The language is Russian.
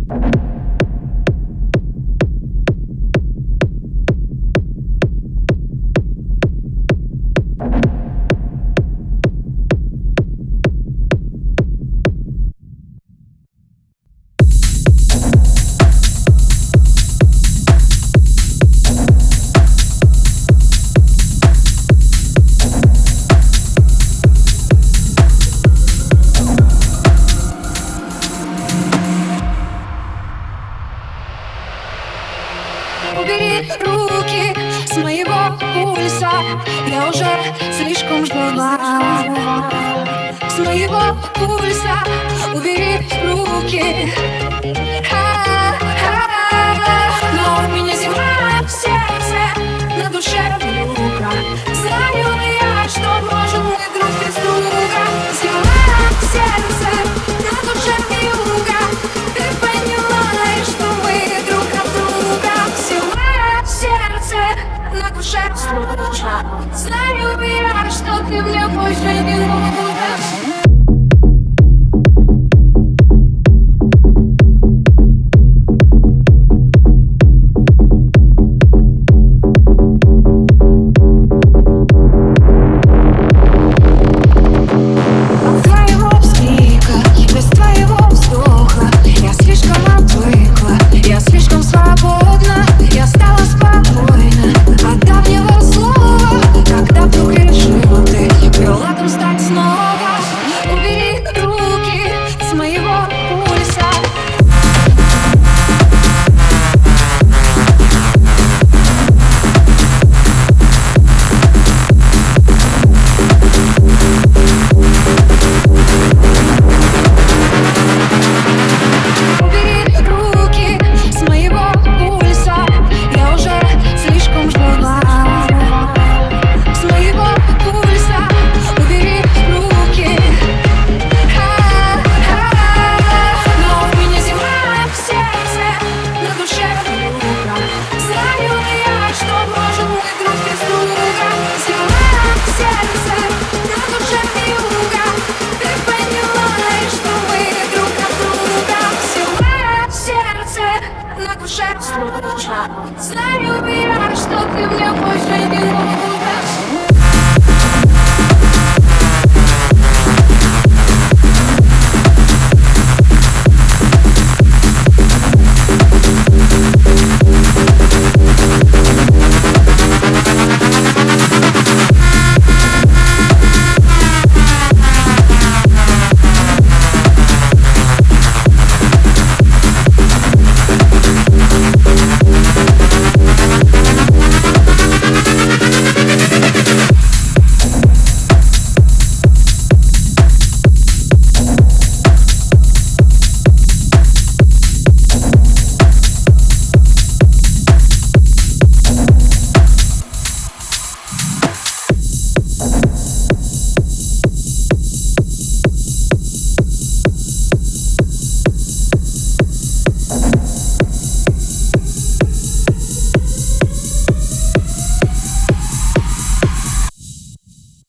Убери руки с моего пульса, я уже слишком ждала. С моего пульса убери руки. Но у меня зима в сердце, на душе вьюга. Знаю ли я, что можем мы друг без друга? Зима в сердце, на душе вьюга. Ты поняла, что мы друг от друга. Зима в сердце, на душе служа. Знаю ли я, что ты мне больше не нужна? Знаю я, что ты мне больше не